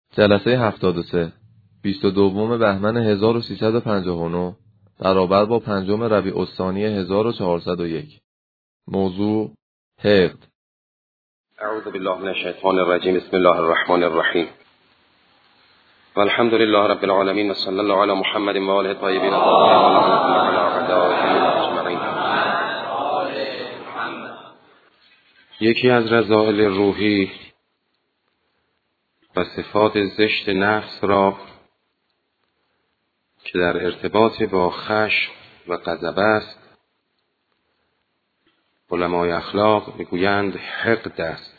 جلسه 73 22 بهمن 1359 برابر با 5 ربیع الثانی 1401. موضوع حقد. اعوذ بالله من الشیطان الرجیم. بسم الله الرحمن الرحیم. والحمد لله رب العالمین و صلی الله علی محمد و آله الطیبین الطاهرین. یکی از رذائل روحی و صفات زشت نفس را که در ارتباط با خشم و غضب است، علمای اخلاق میگویند حقد است،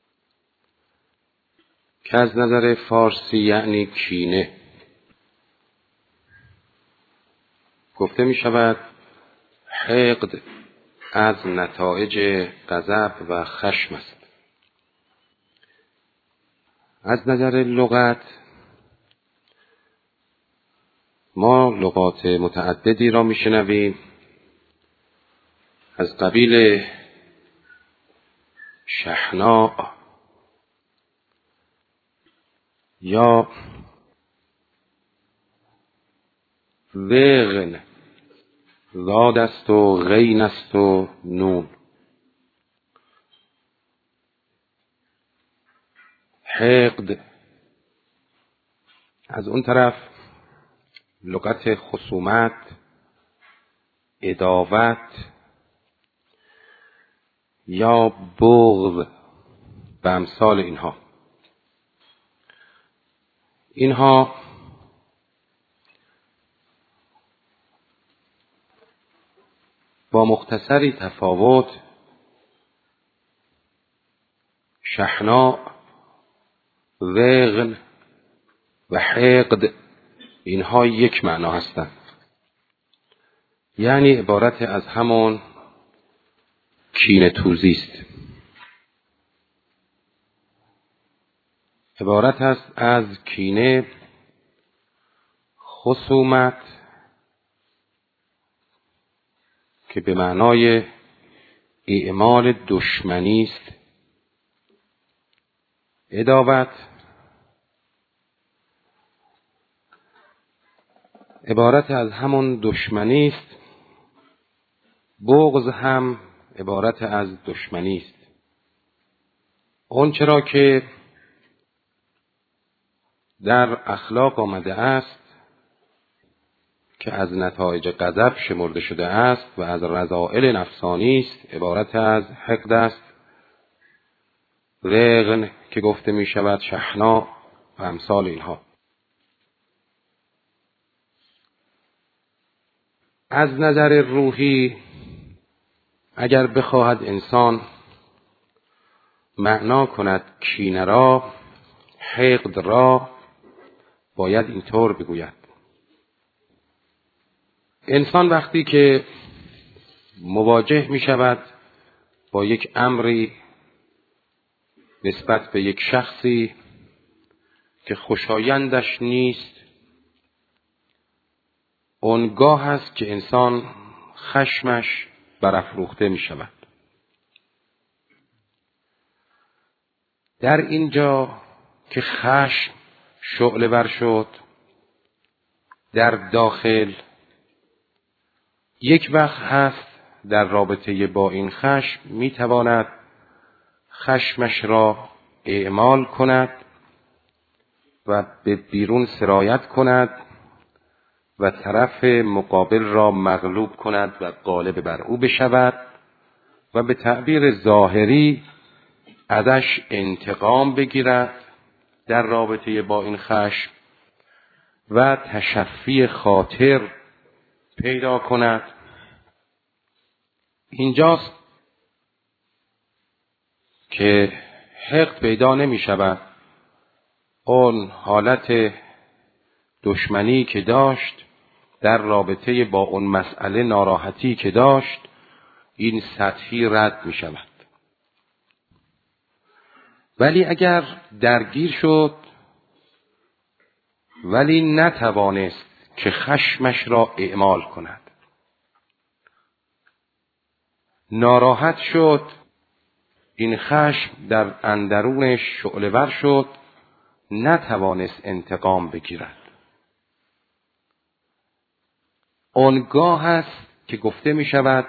که از نظر فارسی یعنی کینه. گفته می شود حقد از نتایج غضب و خشم است. از نظر لغت ما لغات متعددی را میشنویم از قبیل شحناء یا وغن، زاد است و غین است و نون. حقد از اون طرف لغت خصومت، عداوت یا بغض و امثال اینها با مختصری تفاوت شحناء، وغن و حقد اینها یک معنا هستند، یعنی عبارت از همون کینه توزی است. عبارت است از کینه، خصومت که به معنای اعمال دشمنی است، عداوت عبارت از همون دشمنی است، بغض هم عبارت از دشمنی است. اون چرا که در اخلاق آمده است که از نتایج غضب شمرده شده است و از رذائل نفسانی است، عبارت از حقد است. وغن که گفته می شود شحناء و امثال اینها. از نظر روحی اگر بخواهد انسان معنا کند کینه را، حقد را، باید اینطور بگوید: انسان وقتی که مواجه می شود با یک امری نسبت به یک شخصی که خوشایندش نیست، اونگاه است که انسان خشمش برافروخته می شود. در اینجا که خشم شعله ور شد در داخل، یک وقت هست در رابطه با این خشم می تواند خشمش را اعمال کند و به بیرون سرایت کند و طرف مقابل را مغلوب کند و غالب بر او بشود و به تعبیر ظاهری ازش انتقام بگیرد در رابطه با این خشم و تشفی خاطر پیدا کند. اینجاست که حقد پیدا نمی شود. اون حالت دشمنی که داشت در رابطه با اون مسئله، ناراحتی که داشت، این سطحی رد می شود. ولی اگر درگیر شد ولی نتوانست که خشمش را اعمال کند، ناراحت شد، این خشم در اندرونش شعله ور شد نتوانست انتقام بگیرد. آنگاه است که گفته می شود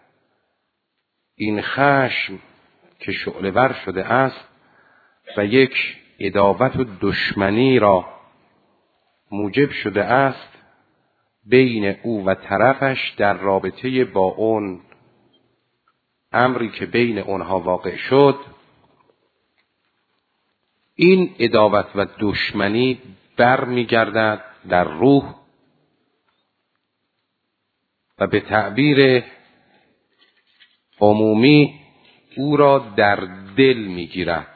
این خشم که شعله‌ور شده است و یک عداوت و دشمنی را موجب شده است بین او و طرفش در رابطه با اون امری که بین اونها واقع شد، این عداوت و دشمنی برمیگردد در روح و به تعبیر عمومی او را در دل میگیرد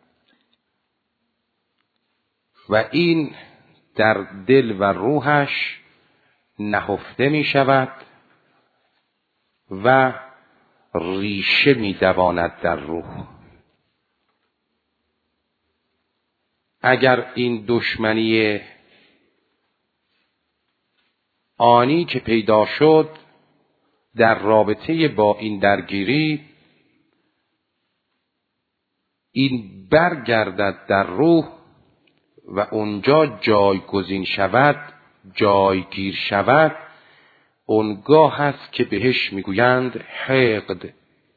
و این در دل و روحش نهفته می شود و ریشه می دواند در روح. اگر این دشمنی آنی که پیدا شد در رابطه با این درگیری این برگردد در روح و اونجا جایگزین شود، جایگیر شود، اونگاه هست که بهش میگویند حقد،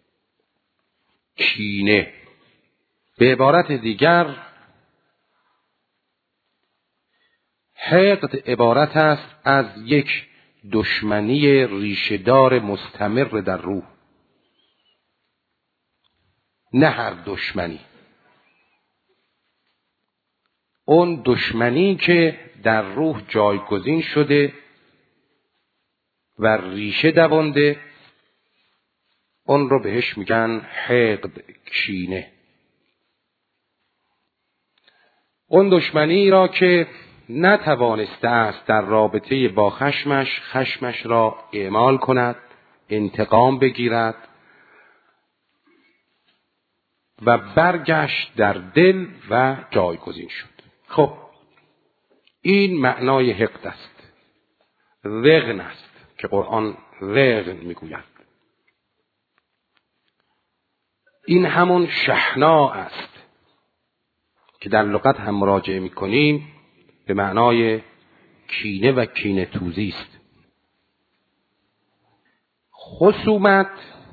کینه. به عبارت دیگر حقد عبارت است از یک دشمنی ریشه‌دار مستمر در روح، نه هر دشمنی. اون دشمنی که در روح جایگزین شده و ریشه دوانده، اون رو بهش میگن حقد، کینه. اون دشمنی را که نتوانسته است در رابطه با خشمش را اعمال کند، انتقام بگیرد و برگشت در دل و جایگزین شد. خب این معنای حقد است، رغن است که قرآن رغن میگوید. این همون شحناء است که در لغت هم مراجعه میکنیم، به معنای کینه و کینه توزی است. خصومت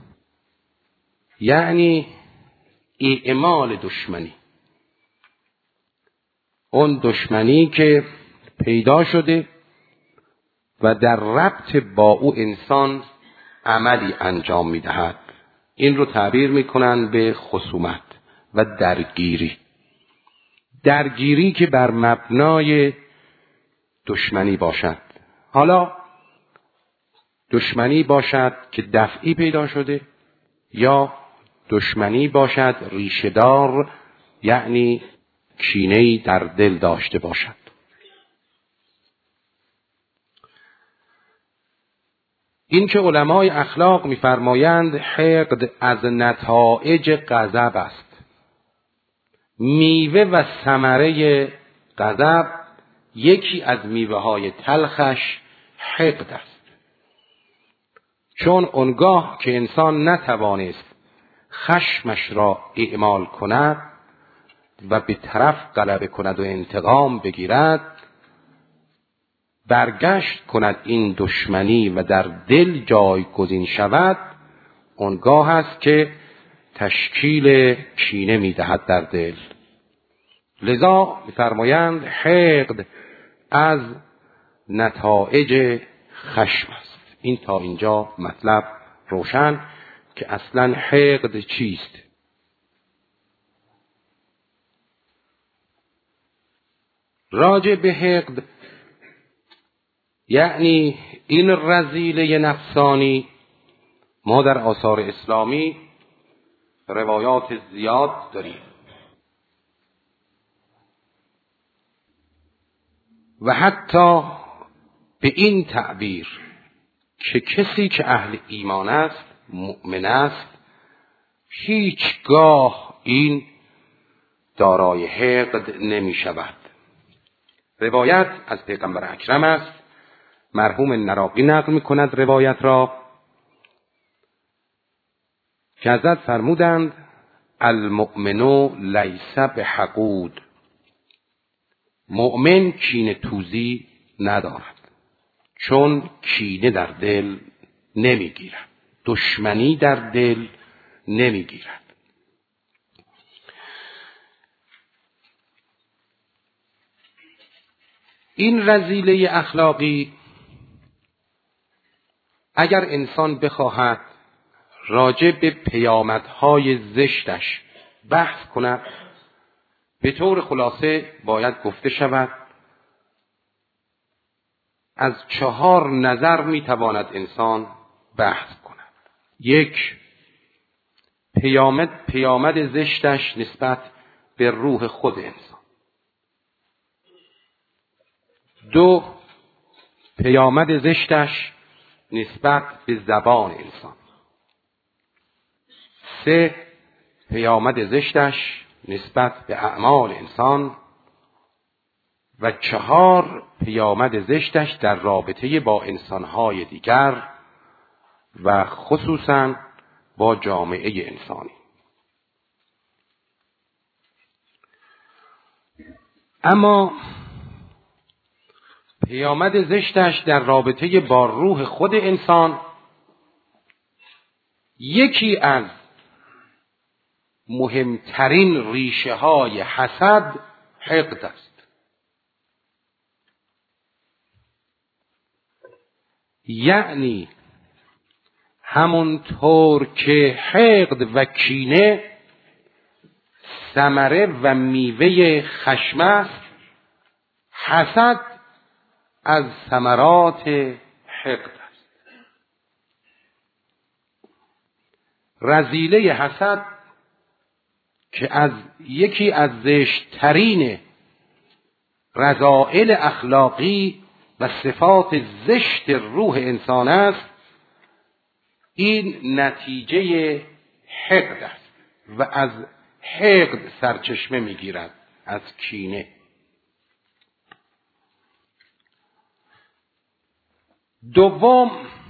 یعنی اعمال دشمنی، اون دشمنی که پیدا شده و در ربط با او انسان عملی انجام میدهد، این رو تعبیر میکنن به خصومت و درگیری. درگیری که بر مبنای دشمنی باشد، حالا دشمنی باشد که دفعی پیدا شده یا دشمنی باشد ریشه‌دار، یعنی کینه‌ای در دل داشته باشد. این که علمای اخلاق می‌فرمایند حقد از نتایج غضب است. میوه و ثمره غضب، یکی از میوه‌های تلخش حقد است. چون آنگاه که انسان نتوانست خشمش را اعمال کند و به طرف غلبه کند و انتقام بگیرد، برگشت کند این دشمنی و در دل جایگزین شود، آنگاه است که تشکیل کینه می‌دهد در دل. لذا می‌فرمایند حقد از نتایج خشم است. این تا اینجا مطلب روشن که اصلا حقد چیست. راجع به حقد یعنی این رذیله نفسانی، ما در آثار اسلامی روایات زیاد داریم و حتی به این تعبیر که کسی که اهل ایمان است، مؤمن است، هیچگاه این دارای حقد نمی شود. روایت از پیغمبر اکرم است، مرحوم نراقی نقل می کند روایت را که حضرت فرمودند المؤمن لیس بحقود، مؤمن کینه توزی ندارد، چون کینه در دل نمیگیرد، دشمنی در دل نمیگیرد. این رذیله اخلاقی اگر انسان بخواهد راجع به پیامدهای زشتش بحث کند، به طور خلاصه باید گفته شود از 4 نظر میتواند انسان بحث کند. 1. پیامد زشتش نسبت به روح خود انسان. 2. پیامد زشتش نسبت به زبان انسان. 3. پیامد زشتش نسبت به اعمال انسان. و 4. پیامد زشتش در رابطه با انسانهای دیگر و خصوصاً با جامعه انسانی. اما پیامد زشتش در رابطه با روح خود انسان یکی از مهمترین ریشه های حسد حقد است. یعنی همونطور که حقد و کینه ثمره و میوه خشم است، حسد از ثمرات حقد است. رذیله حسد که از یکی از زشت‌ترین رذائل اخلاقی و صفات زشت روح انسان است، این نتیجه حقد است و از حقد سرچشمه میگیرد، از کینه. دوم،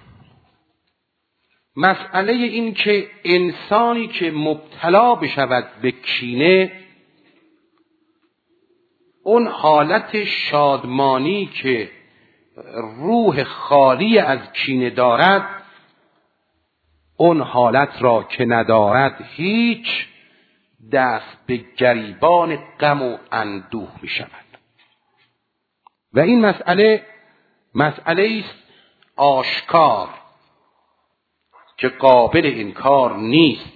مسئله این که انسانی که مبتلا بشود به کینه، اون حالت شادمانی که روح خالی از کینه دارد، اون حالت را که ندارد، هیچ دست به گریبان غم و اندوه می شود. و این مسئله است آشکار که قابل انکار نیست.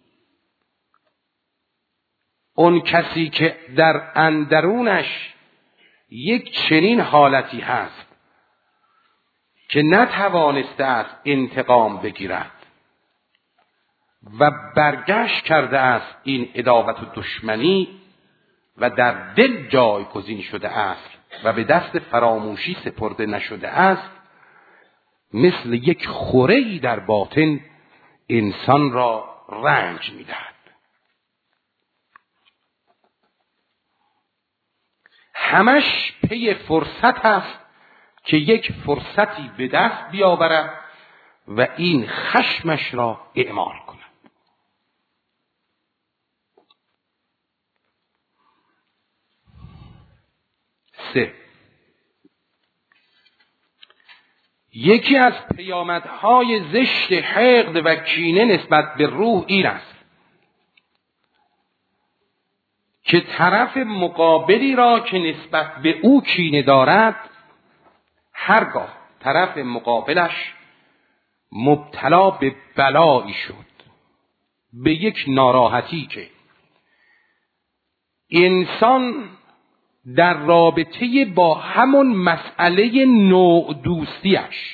اون کسی که در اندرونش یک چنین حالتی هست که نتوانسته است انتقام بگیرد و برگشت کرده است این عداوت و دشمنی و در دل جایگزین شده است و به دست فراموشی سپرده نشده است، مثل یک خوره‌ای در باطن انسان را رنج می‌دهد. همش پی فرصت است که یک فرصتی به دست بیاورد و این خشمش را اعمال کند. 3. یکی از پیامدهای زشت حقد و کینه نسبت به روح این است که طرف مقابلی را که نسبت به او کینه دارد، هرگاه طرف مقابلش مبتلا به بلایی شد، به یک ناراحتی که انسان در رابطه با همون مسئله نوع دوستیش،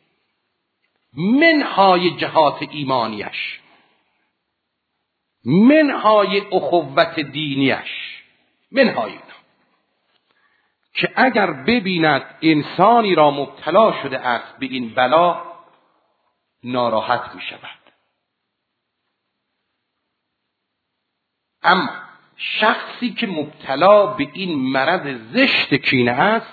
منهای جهات ایمانیش، منهای اخوت دینیش، منهای اینا، که اگر ببیند انسانی را مبتلا شده است به این بلا، ناراحت می شود. اما شخصی که مبتلا به این مرض زشت کینه است،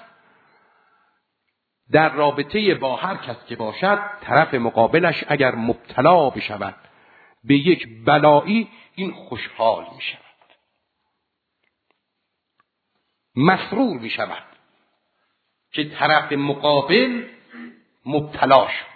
در رابطه با هر کس که باشد، طرف مقابلش اگر مبتلا بشود به یک بلایی، این خوشحال می شود. مسرور می شود که طرف مقابل مبتلا شد.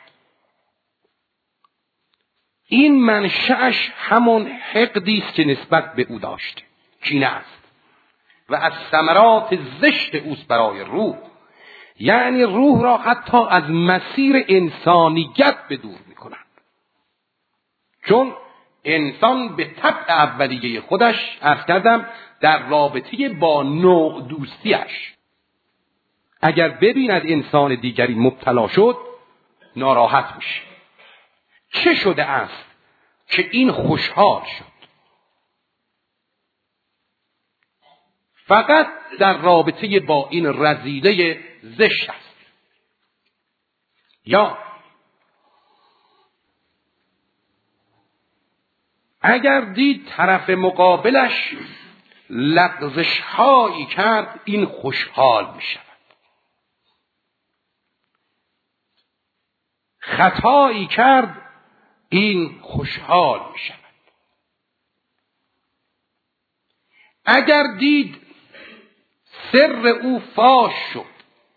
این منشأش همون حقدی است که نسبت به او داشته، کینه است و از ثمرات زشت اوست برای روح. یعنی روح را حتی از مسیر انسانیت به دور می کند، چون انسان به طبع اولیه خودش، عرض کردم، در رابطه با نوع دوستیش اگر ببیند انسان دیگری مبتلا شد ناراحت میشه. چه شده است که این خوشحال شد؟ فقط در رابطه با این رذیله زشت است. یا اگر دید طرف مقابلش لغزش هایی کرد، این خوشحال می شود. خطایی کرد، این خوشحال می شود. اگر دید سر او فاش شد،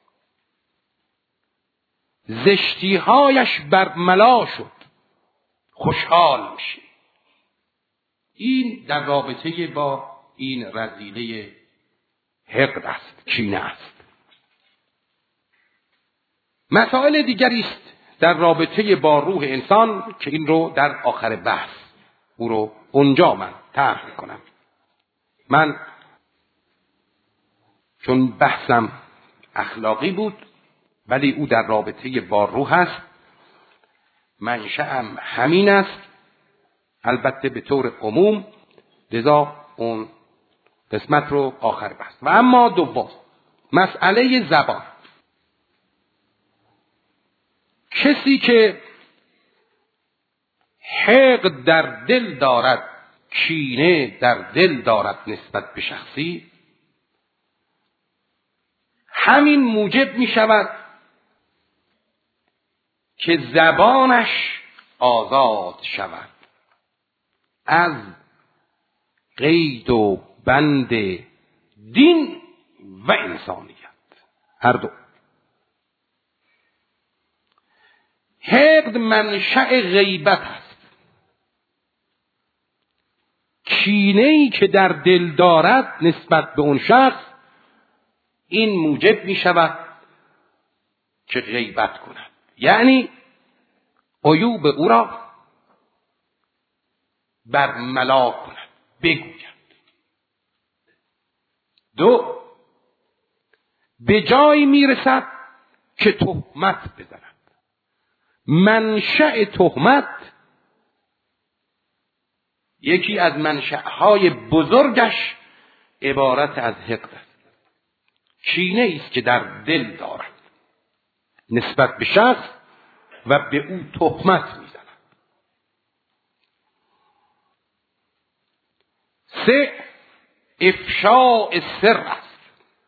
زشتیهایش برملا شد، خوشحال میشه. این در رابطه با این رذیله حقد است، کینه است. مسائل دیگری است در رابطه با روح انسان که این رو در آخر بحث او رو اونجا من طرح میکنم. من چون بحثم اخلاقی بود ولی او در رابطه با روح است، منشأم همین است، البته به طور عموم، لذا اون قسمت رو آخر بحث. و اما دوم، مسئله زبان. کسی که حقد در دل دارد، کینه در دل دارد نسبت به شخصی، همین موجب می شود که زبانش آزاد شود از قید و بند دین و انسانیت، هر دو. حقد منشأ غیبت است. کینه‌ای که در دل دارد نسبت به اون شخص، این موجب می شود که غیبت کند، یعنی عیوب او را برملا کند، بگوید. دو، به جایی می رسد که تهمت بزند. منشأ تهمت یکی از منشأهای بزرگش عبارت از حقد است. کینه است که در دل دارد نسبت به شخص و به او تهمت میزند. سه، افشاء سر است.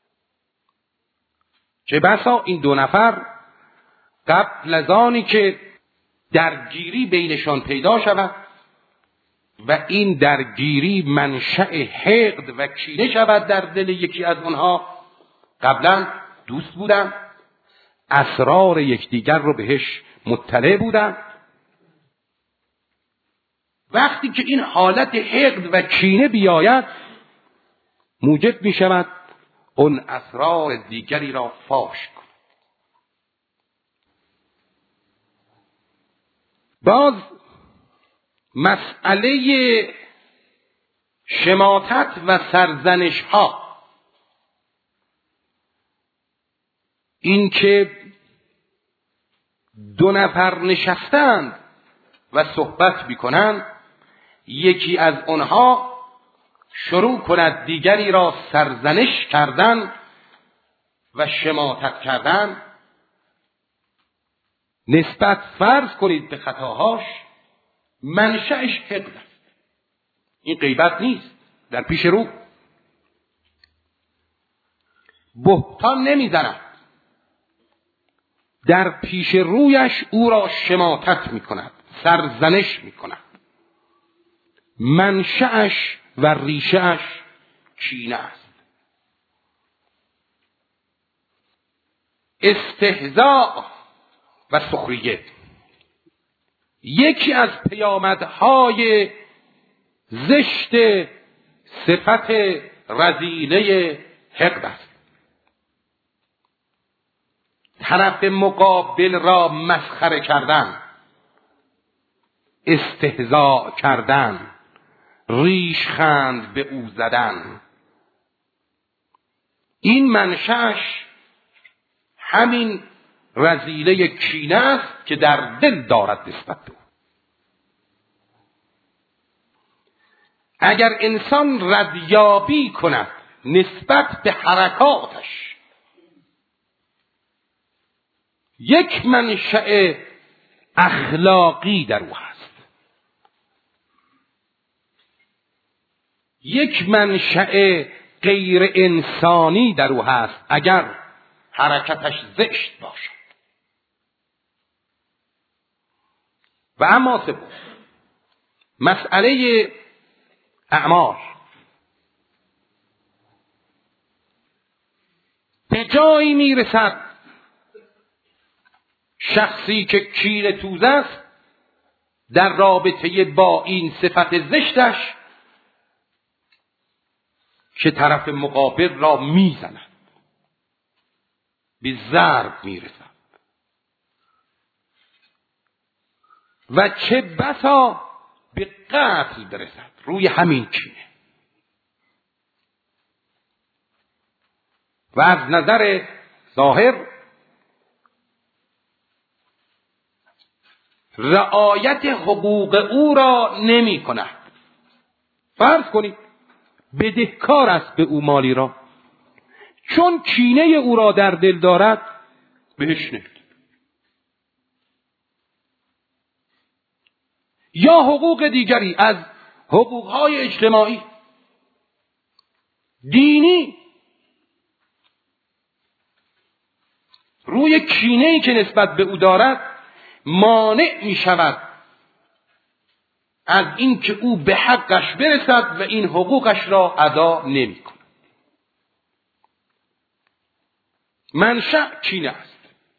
چه بسا این دو نفر قبل از آنی که درگیری بینشان پیدا شود و این درگیری منشأ حقد و کینه شود در دل یکی از آنها، قبلا دوست بودند، اسرار یکدیگر رو بهش مطلع بودند. وقتی که این حالت حقد و کینه بیاید، موجب می شود اون اسرار دیگری را فاش کند. باز مسئله شماتت و سرزنش ها، این که دو نفر نشستند و صحبت میکنند، یکی از آنها شروع کند دیگری را سرزنش کردن و شماتت کردن، نسبت فرض کنید به خطاهاش، منشأش حقد است. این غیبت نیست در پیش رو. بهتان نمیزند، در پیش رویش او را شماتت میکند، سرزنش میکند. منشأش و ریشه‌اش کینه است. استهزاء و سخریه یکی از پیامدهای زشت صفت رذیله حقد است. طرف مقابل را مسخره کردن، استهزاء کردن، ریشخند به او زدن، این منشأش همین رذیله کینه است که در دل دارد نسبت به او. اگر انسان ردیابی کند نسبت به حرکاتش، یک منشأ اخلاقی در او هست، یک منشأ غیر انسانی در او هست اگر حرکتش زشت باشد. و اما سوم، مسئله اعمار. به جایی میرسد شخصی که کینه توز است در رابطه با این صفت زشتش که طرف مقابل را میزند، به ضرب میرسد و چه بسا به قتل برسد روی همین کینه. و از نظر ظاهر رعایت حقوق او را نمی کند. فرض کنید بدهکار است به او مالی را، چون کینه او را در دل دارد بهش نمیده. یا حقوق دیگری از حقوقهای اجتماعی، دینی، روی کینه‌ای که نسبت به او دارد مانع می شود از این که او به حقش برسد و این حقوقش را ادا نمی کند. منشأ کینه است.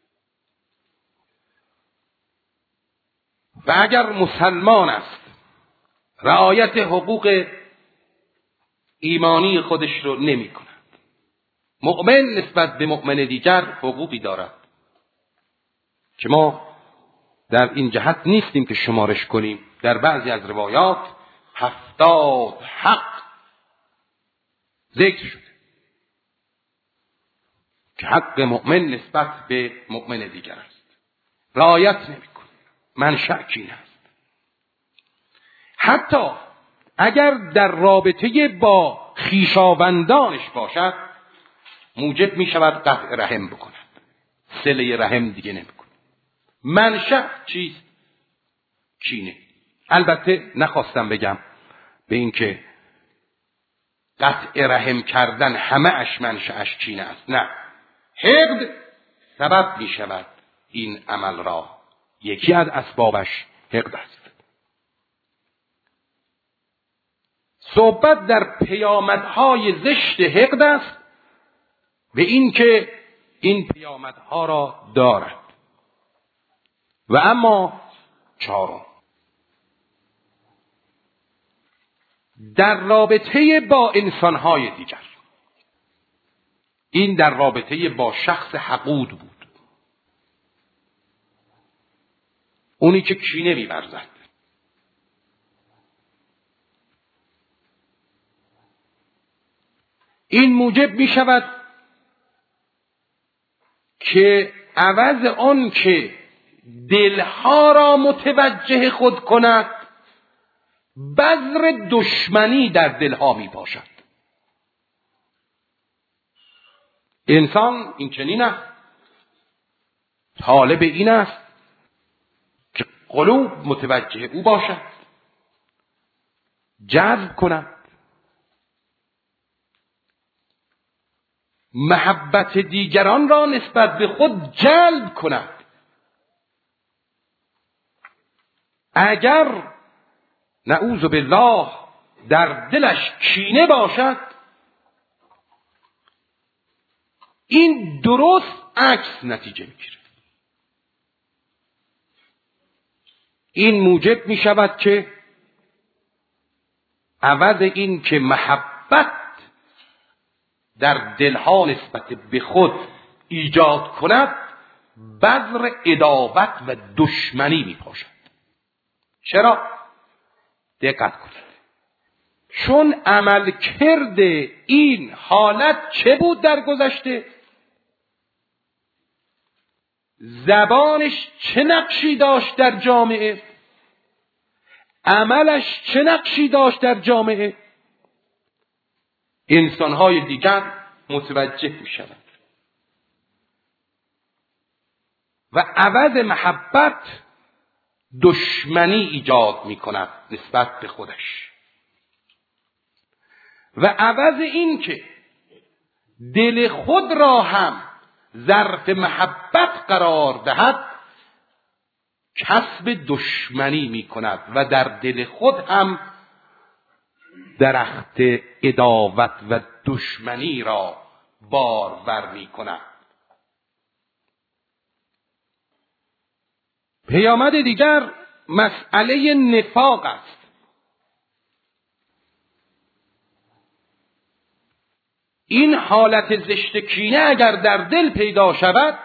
و اگر مسلمان است رعایت حقوق ایمانی خودش رو نمی کند. مؤمن نسبت به مؤمن دیگر حقوقی دارد که ما در این جهت نیستیم که شمارش کنیم. در بعضی از روایات 70 حق ذکر شده که حق مؤمن نسبت به مؤمن دیگر است، رعایت نمی‌کنه. منشأ کینه است. حتی اگر در رابطه با خویشاوندانش باشد موجب می شود قطع رحم بکند، صله رحم دیگه نمی کند. منشأ چیست؟ کینه. البته نخواستم بگم به این که قطع رحم کردن همه اش منشأش کینه است. نه، حقد سبب می شود این عمل را، یکی از اسبابش حقد است. صحبت در پیامدهای زشت حقد است و این که این پیامدها را دارد. و اما چهارم، در رابطه با انسانهای دیگر. این در رابطه با شخص حقود بود، اونی که کینه می‌ورزد. این موجب می شود که عوض آن که دلها را متوجه خود کند، بذر دشمنی در دلها می باشد. انسان این چنین است، طالب این است که قلوب متوجه او باشد، جذب کند، محبت دیگران را نسبت به خود جلب کند. اگر نعوذ بالله در دلش کینه باشد، این درست عکس نتیجه میگیره. این موجب می شود که عوض این که محبت در دلها نسبت به خود ایجاد کند، بذر عداوت و دشمنی می پاشد. چرا؟ دقت کنید. چون عمل کرده این حالت چه بود در گذشته؟ زبانش چه نقشی داشت در جامعه؟ عملش چه نقشی داشت در جامعه؟ انسان‌های دیگر متوجه می‌شوند و عوض محبت دشمنی ایجاد می‌کند نسبت به خودش، و عوض این که دل خود را هم ظرف محبت قرار دهد، کسب دشمنی می‌کند و در دل خود هم درخت عداوت و دشمنی را بارور می‌کند. پیامد دیگر مسئله نفاق است. این حالت زشت کینه اگر در دل پیدا شود،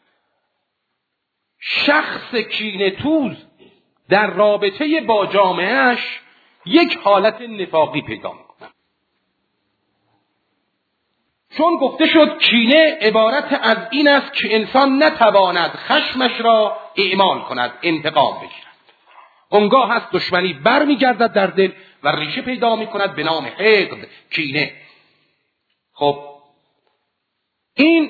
شخص کینه توز در رابطه با جامعهش یک حالت نفاقی پیدا می‌کند. چون گفته شد کینه عبارت از این است که انسان نتواند خشمش را اعمال کند، انتقام بگیرد. اونگاه هست دشمنی برمیگردد در دل و ریشه پیدا می‌کند به نام حقد، کینه. خب این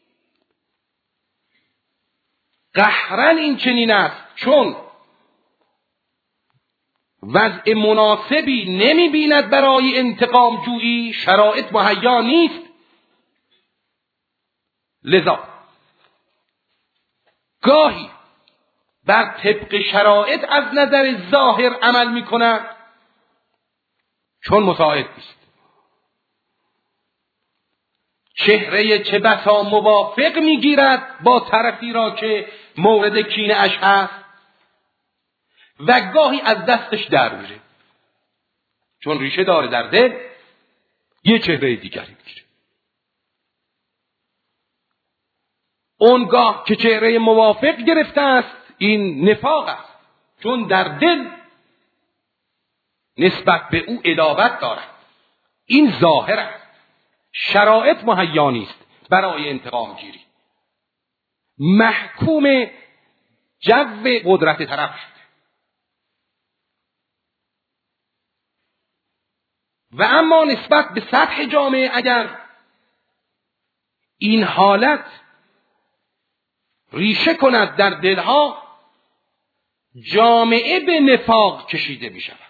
قهرن این چنین است، چون وضع مناسبی نمی بیند برای انتقام جویی، شرایط مهیا نیست، لذا گاهی بر طبق شرایط از نظر ظاهر عمل می کند چون مساعد نیست. چهره چه بسا موافق می گیرد با طرفی را که مورد کینه اش هست و گاهی از دستش در میره، چون ریشه داره در دل، یه چهره دیگری میگیره. اونگاه که چهره موافق گرفته است، این نفاق است، چون در دل نسبت به او عداوت دارد. این ظاهر است، شرایط مهیا نیست برای انتقام گیری، محکوم جو قدرت طرف شده. و اما نسبت به سطح جامعه اگر این حالت ریشه کند در دلها، جامعه به نفاق کشیده می شود.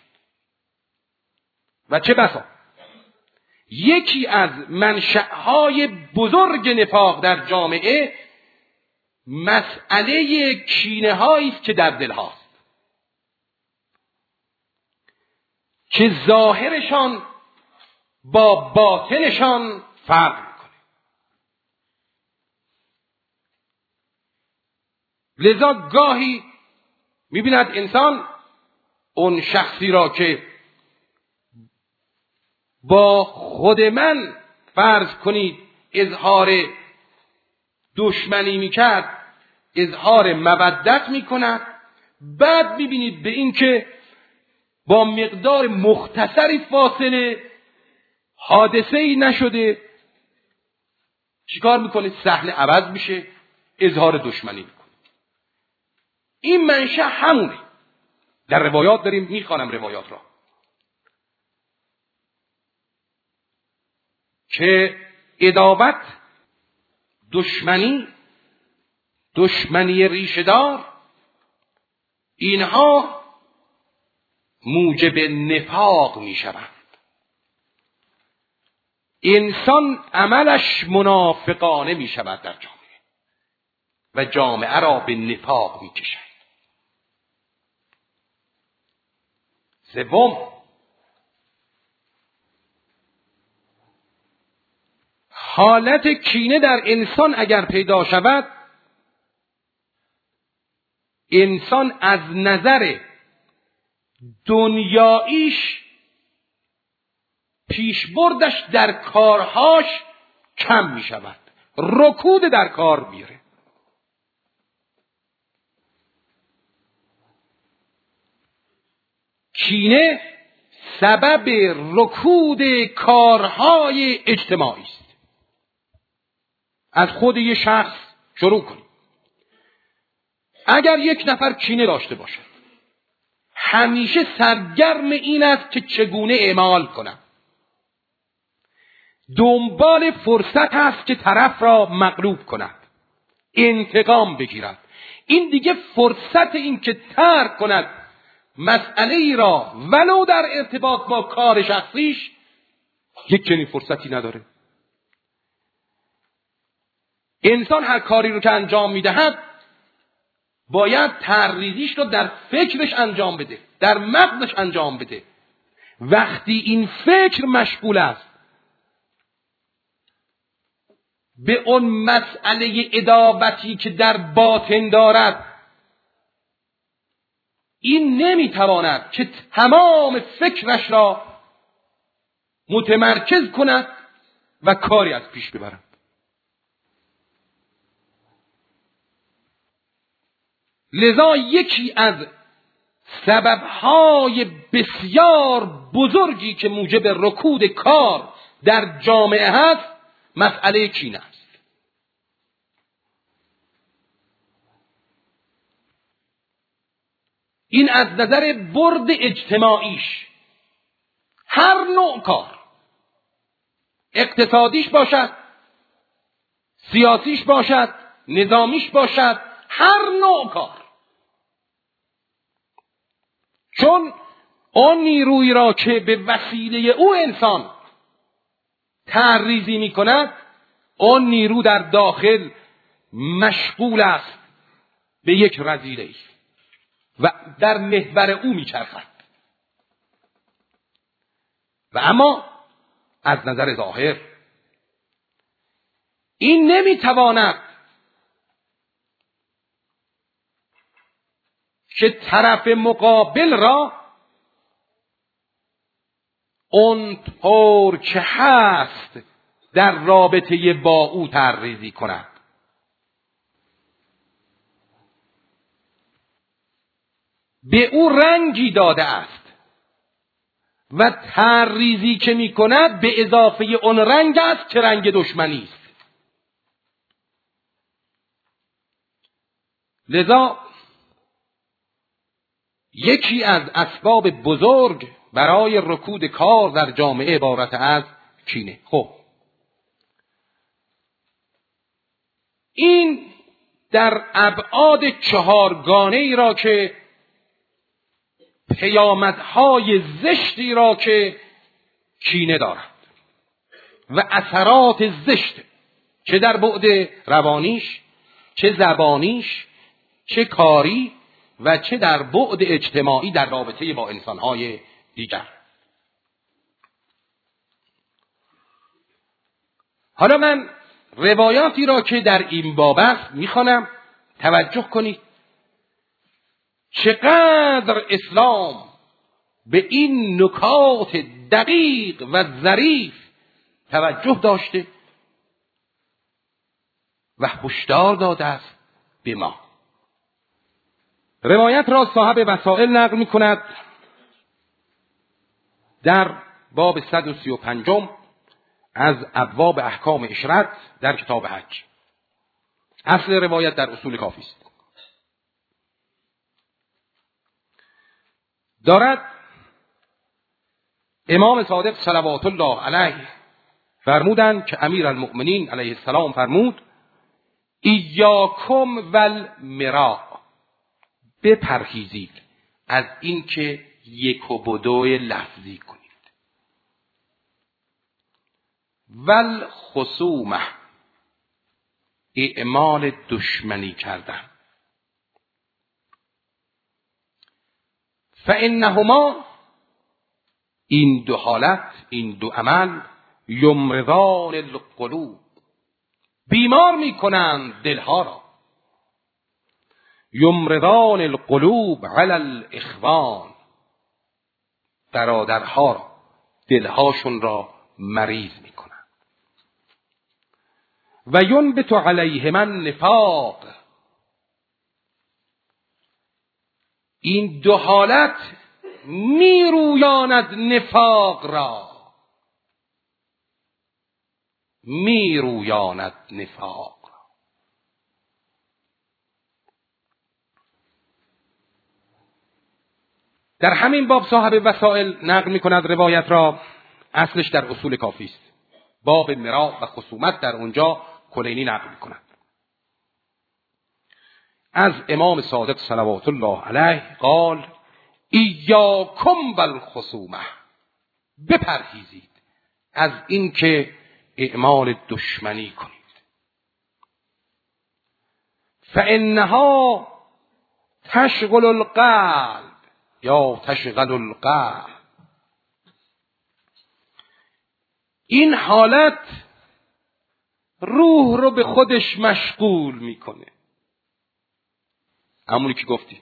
و چه بسا یکی از منشأهای بزرگ نفاق در جامعه مسئله کینه هایی است که در دل هاست، که ظاهرشان با باطنشان فرق میکنه. لذا گاهی میبیند انسان اون شخصی را که با خود من فرض کنید اظهار دشمنی میکرد، اظهار مودت میکند، بعد میبینید به این که با مقدار مختصری فاصله، حادثه‌ای نشده، چیکار میکنه؟ صحنه عوض میشه، اظهار دشمنی میکنه. این منشأ همونه. در روایات داریم، میخوانم روایات را، که عداوت، دشمنی ریشه‌دار، اینها موجب نفاق میشوند. انسان عملش منافقانه میشود در جامعه و جامعه را به نفاق میکشد. سوم، حالت کینه در انسان اگر پیدا شود، انسان از نظر دنیاییش پیشبردش در کارهاش کم می شود، رکود در کار میره. کینه سبب رکود کارهای اجتماعی است. از خود یک شخص شروع کنیم. اگر یک نفر کینه داشته باشد، همیشه سرگرم این است که چگونه اعمال کنم، دنبال فرصت است که طرف را مغلوب کند، انتقام بگیرد. این دیگه فرصت این که ترک کند مسئله ای را ولو در ارتباط با کار شخصیش یک چنین فرصتی نداره. انسان هر کاری رو که انجام میدهد باید تحریزیش رو در فکرش انجام بده، در مغزش انجام بده. وقتی این فکر مشغول است به اون مسئله عداوتی که در باطن دارد، این نمیتواند که تمام فکرش را متمرکز کند و کاری از پیش ببرد. لذا یکی از سببهای بسیار بزرگی که موجب رکود کار در جامعه هست، مسئله کینه است. این از نظر برد اجتماعیش، هر نوع کار، اقتصادیش باشد، سیاسیش باشد، نظامیش باشد، هر نوع کار، چون آن نیرویی را که به وسیله او انسان تحریزی می کند، آن نیرو در داخل مشغول است به یک رذیله و در محور او می چرخد. و اما از نظر ظاهر این نمی تواند که طرف مقابل را اونطور که هست در رابطه با او تحریزی کند. به او رنگی داده است و تحریزی که می کند به اضافه اون رنگ است که رنگ دشمنی است. لذا یکی از اسباب بزرگ برای رکود کار در جامعه عبارت از کینه. خب این در ابعاد چهارگانه ای را که پیامدهای زشتی را که کینه دارد و اثرات زشت، چه در بعد روانیش، چه زبانیش، چه کاری و چه در بعد اجتماعی در رابطه با انسانهای دیگر. حالا من روایاتی را که در این باب است میخوانم، توجه کنید چقدر اسلام به این نکات دقیق و ظریف توجه داشته و هشدار داده است به ما. روایت را صاحب وسائل نقل می کند در باب 135 از ابواب احکام اشرت در کتاب حج. اصل روایت در اصول کافی است. دارد امام صادق صلوات الله علیه فرمودند که امیر المؤمنین علیه السلام فرمود ایاکم والمراء، بپرهیزید از این که یک و بدوی لفظی کنید، والخصومه، اعمال دشمنی کردن، فانهما، این دو حالت، این دو عمل، یمرضان القلوب، بیمار میکنند دلها را. یمرضان القلوب علی الاخوان، برادرها را، دلهاشون را مریض میکنند. و ینبت علیهم النفاق، این دو حالت میرویاند نفاق را، میرویاند نفاق را. در همین باب صاحب وسائل نقل میکند روایت را، اصلش در اصول کافی است. باب مراء و خصومت در اونجا کلینی نقل میکند. از امام صادق صلوات الله علیه قال ایاکم والخصومه، بپرهیزید از این که اعمال دشمنی کنید. فانها تشغل القلب یا تشغل القلب، این حالت روح رو به خودش مشغول میکنه. همونی که گفتی،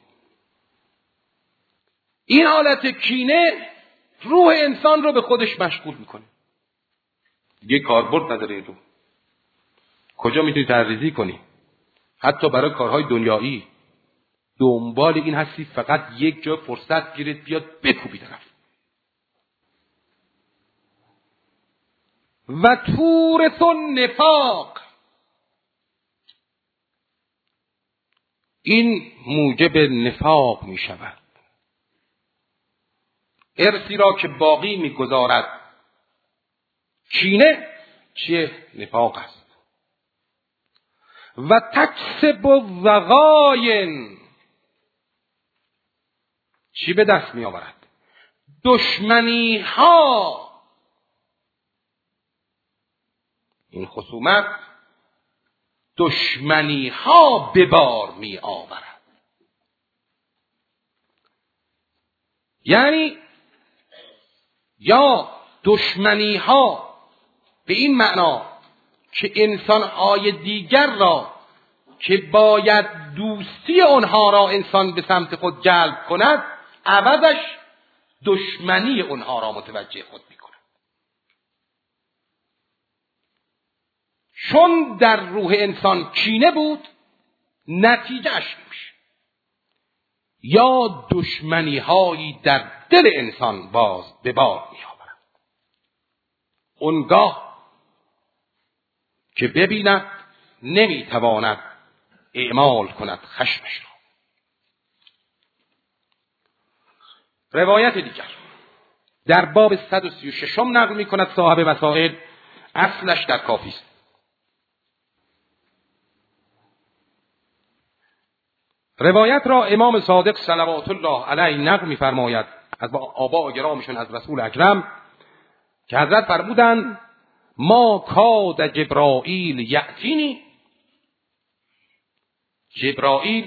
این حالت کینه روح انسان رو به خودش مشغول میکنه. یه کاربرد نداره این روح. کجا میتونی تعریضی کنی؟ حتی برای کارهای دنیایی دنبال این هستی فقط یک جا فرصت گیرید بیاد بکوبی طرف. و تورث النفاق، این موجب نفاق می شود. ارثی را که باقی می گذارد کینه، چیه؟ نفاق است. و تکسب الضغاین، چی به دست می آورد؟ دشمنی ها. این خصومت دشمنی ها به بار می آورد. یعنی یا دشمنی ها به این معنا که انسان های دیگر را که باید دوستی اونها را انسان به سمت خود جلب کند، عوضش دشمنی اونها را متوجه خود می کند. چون در روح انسان کینه بود، نتیجهش میشه یا دشمنی هایی در دل انسان باز به بار می آورد. اونگاه که ببیند نمی تواند اعمال کند خشمش را. روایت دیگر در باب 136 نقل می کند صاحب وسائل، اصلش در کافی است. روایت را امام صادق صلوات الله علیه نقل می فرماید از آباء گرامشون از رسول اکرم که حضرت فرمودند ما کاد جبرائیل یأتینی، جبرائیل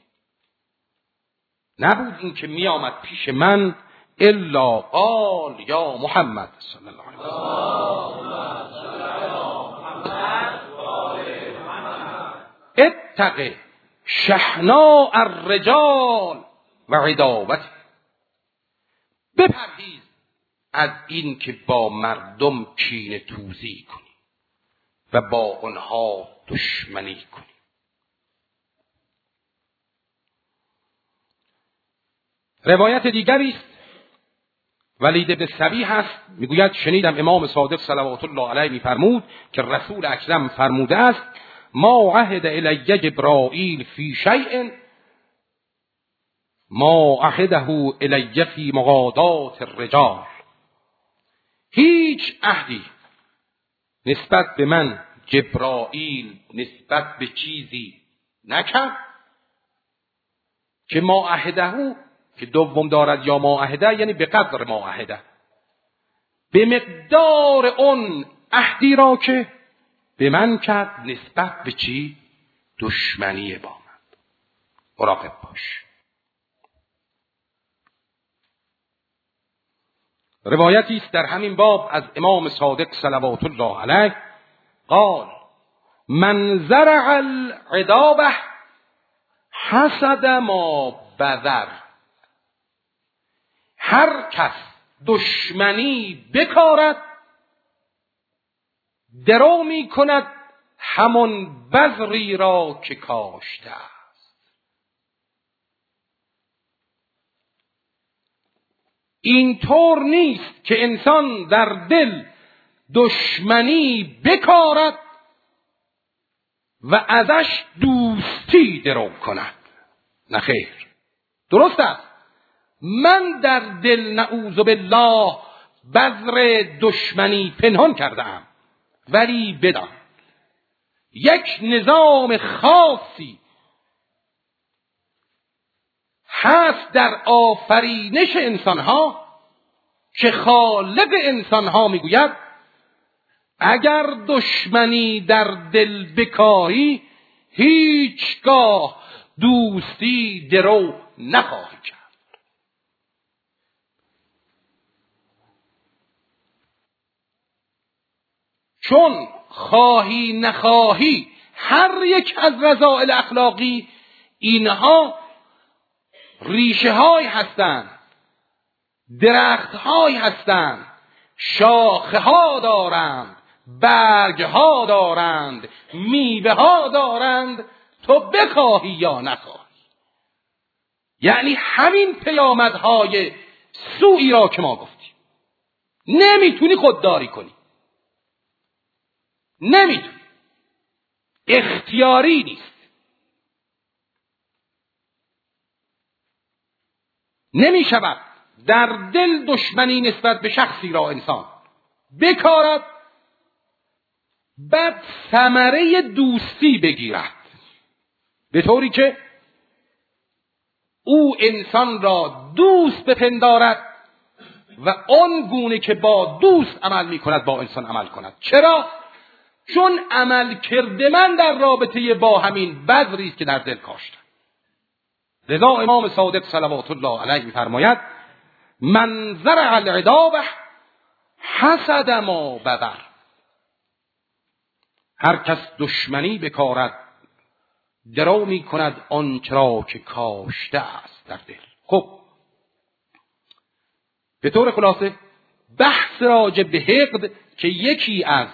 نبود این که می آمد پیش من الا قال یا محمد صلی الله علیه وسلم اتق شحناء الرجال و عداوته، بپرهیز از این که با مردم کینه توزی کنی و با آنها دشمنی کنی. روایت دیگری است، ولید بن سبیح است، میگوید شنیدم امام صادق صلوات الله علیه میفرمود که رسول اکرم فرموده است ما عهد الی جبرائیل فی شیء ما عهده الی فی مغادات الرجال، هیچ عهدی نسبت به من جبرائیل نسبت به چیزی نکرد که ما عهده، که دوم دارد یا ما عهده یعنی به قدر ما عهده، به مقدار اون عهدی را که به من کرد نسبت به چی؟ دشمنی با من. مراقب باش. روایتی است در همین باب از امام صادق صلوات الله علیه قال من زرع العدابه حسد ما بذر. هر کس دشمنی بکارد درو می کند همان بذری را که کاشته است. اینطور نیست که انسان در دل دشمنی بکارد و ازش دوستی درو کند. نه خیر، درست است من در دل نعوذ بالله بذر دشمنی پنهان کردم، ولی بدان یک نظام خاصی هست در آفرینش انسانها که خالق انسانها میگوید اگر دشمنی در دل بکاهی هیچگاه دوستی درو نخواهی کرد. چون خواهی نخواهی هر یک از رذائل اخلاقی اینها ریشه های هستند، درخت های هستند، شاخه ها دارند، برگ ها دارند، میوه ها دارند، تو بخواهی یا نخواهی. یعنی همین پیامدهای سوئی را که ما گفتیم نمیتونی خودداری کنی، نمیتونی، اختیاری نیست. نمیشود در دل دشمنی نسبت به شخصی را انسان بکارد بعد ثمره دوستی بگیرد، به طوری که او انسان را دوست بپندارد و آن گونه که با دوست عمل می کند با انسان عمل کند. چرا؟ چون عمل کرده من در رابطه با همین بذری است که در دل کاشتم. لذا امام صادق صلوات الله علیه می‌فرماید من زرع العدابه حسد ما بذر. هر کس دشمنی بکارد درو می کند آنچه را که کاشته است در دل. خب به طور خلاصه بحث راجع به حقد که یکی از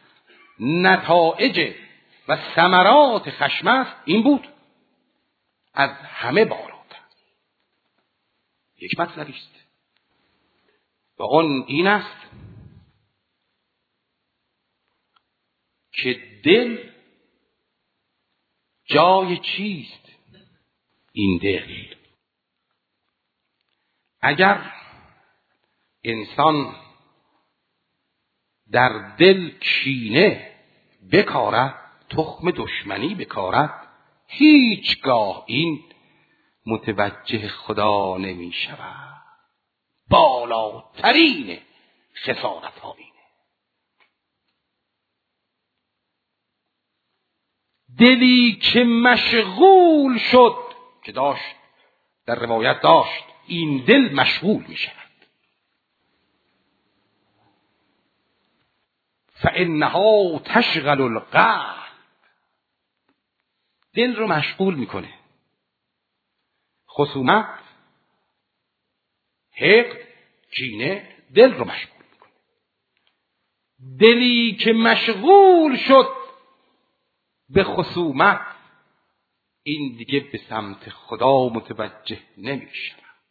نتایج و ثمرات خشم است این بود از همه بالاتر یک مطلبی است و آن این است که دل جای چیست؟ این دل اگر انسان در دل کینه بکارد، تخم دشمنی بکارد، هیچگاه این متوجه خدا نمی شود. بالاترین خسارت ها اینه. دلی که مشغول شد که داشت در روایت داشت این دل مشغول می شود فانها تشغل القلب. دل رو مشغول میکنه. خصومت، حقد، کینه دل رو مشغول میکنه. دلی که مشغول شد به خصومت این دیگه به سمت خدا متوجه نمیشه.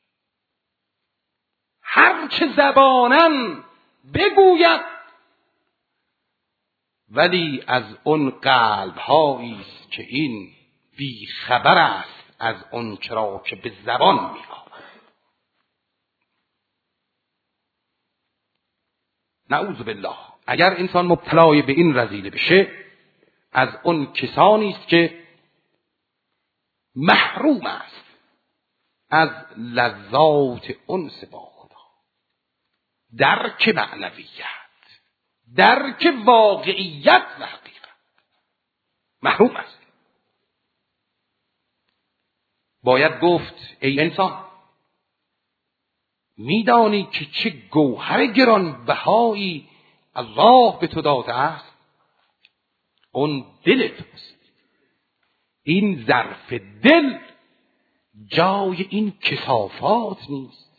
هر چه زبانم بگوید ولی از اون قلب هایی است که این بی خبر است از اون چرا که به زبان می‌آورد. نعوذ بالله. اگر انسان مبتلای به این رذیله بشه از اون کسانی است که محروم است از لذات انس با خدا، درک معنویت، درک واقعیت و حقیقت، محروم است. باید گفت ای انسان میدانی که چه گوهر گرانبهایی الله به تو داده است؟ اون دل توست. این ظرف دل جای این کثافات نیست.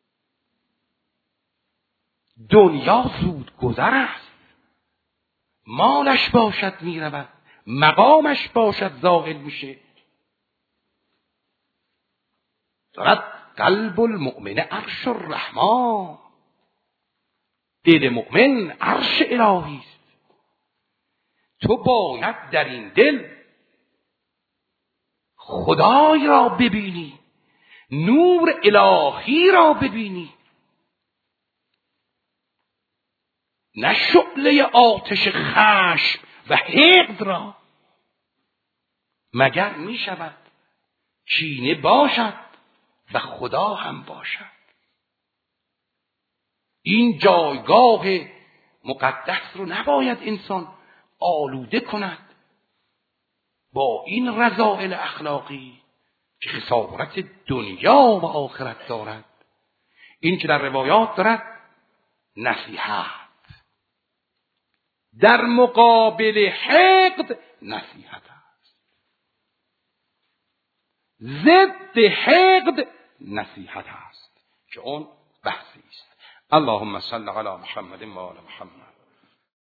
دنیا زود گذر است. مالش باشد میرود، مقامش باشد زائل میشه. دارد قلب المؤمن عرش الرحمن، دل مؤمن عرش الهی است. تو باید در این دل خدای را ببینی، نور الهی را ببینی، نه شعله آتش خشم و حقد را. مگر می شود کینه باشد و خدا هم باشد؟ این جایگاه مقدس رو نباید انسان آلوده کند با این رذائل اخلاقی که خسارت دنیا و آخرت دارد. این که در روایات دارد نصیحت در مقابل حقد نصیحت است، ضد حقد نصیحت است که اون بحثی است. اللهم صل علی محمد و آل محمد.